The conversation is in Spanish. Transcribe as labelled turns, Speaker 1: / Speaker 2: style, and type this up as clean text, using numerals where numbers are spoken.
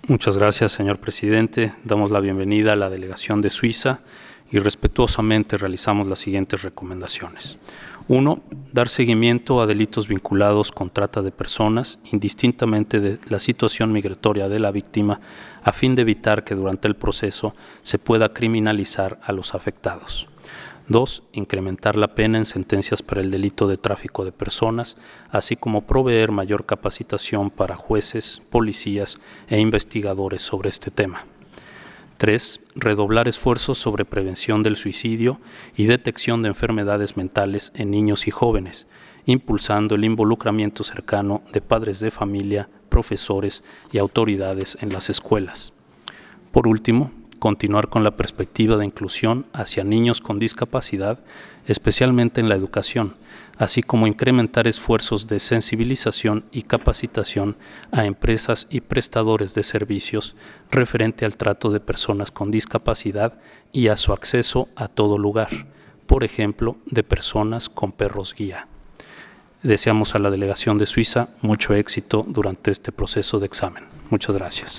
Speaker 1: Muchas gracias, señor presidente. Damos la bienvenida a la delegación de Suiza y respetuosamente realizamos las siguientes recomendaciones. 1. Dar seguimiento a delitos vinculados con trata de personas, indistintamente de la situación migratoria de la víctima, a fin de evitar que durante el proceso se pueda criminalizar a los afectados. 2. Incrementar la pena en sentencias para el delito de tráfico de personas, así como proveer mayor capacitación para jueces, policías e investigadores sobre este tema. 3. Redoblar esfuerzos sobre prevención del suicidio y detección de enfermedades mentales en niños y jóvenes, impulsando el involucramiento cercano de padres de familia, profesores y autoridades en las escuelas. Por último, continuar con la perspectiva de inclusión hacia niños con discapacidad, especialmente en la educación, así como incrementar esfuerzos de sensibilización y capacitación a empresas y prestadores de servicios referente al trato de personas con discapacidad y a su acceso a todo lugar, por ejemplo, de personas con perros guía. Deseamos a la delegación de Suiza mucho éxito durante este proceso de examen. Muchas gracias.